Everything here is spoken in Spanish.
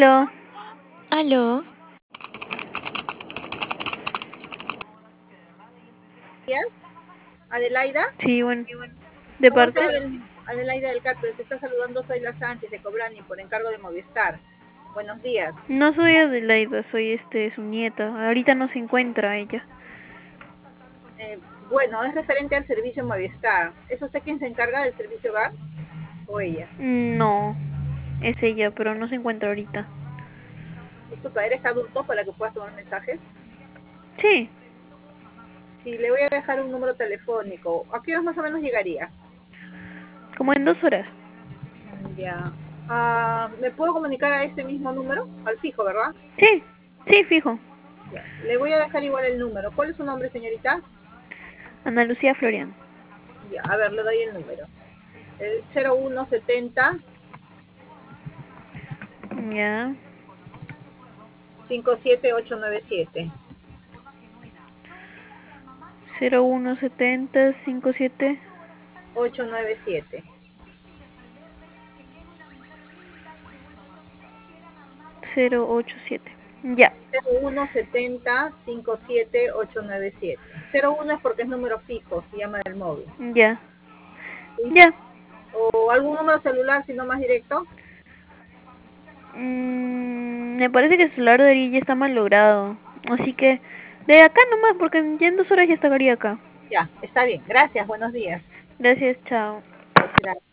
Aló. Aló, Días, Adelaida. Sí, bueno. ¿De ¿Cómo parte? estás, Adelaida del Carpio? Te está saludando, soy la Sánchez de Cobrani por encargo de Movistar. Buenos días. No soy Adelaida, soy su nieta. Ahorita no se encuentra ella. Bueno, es referente al servicio Movistar. ¿Es usted quien se encarga del servicio hogar o ella? No, es ella, pero no se encuentra ahorita. Disculpa, ¿eres adulto para que puedas tomar mensajes? Sí, Sí, le voy a dejar un número telefónico. ¿A qué hora más o menos llegaría? como en 2 horas. Ya. ¿Me puedo comunicar a ese mismo número? Al fijo, ¿verdad? Sí, sí, fijo. Ya. Le voy a dejar igual el número. ¿Cuál es su nombre, señorita? Ana Lucía Florian. Ya, a ver, le doy el número. El 0170 Ya. 57897. 0170 57 897. 087. Ya, 0170 57 897. 01 es porque es número fijo, se llama del móvil. ya, ¿Sí? ya. ¿O algún número celular, si no más directo? Me parece que el celular de ella está mal logrado. Así que de acá nomás, porque ya en 2 horas ya estaría acá. Ya, está bien. Gracias, buenos días. Gracias, chao. Gracias.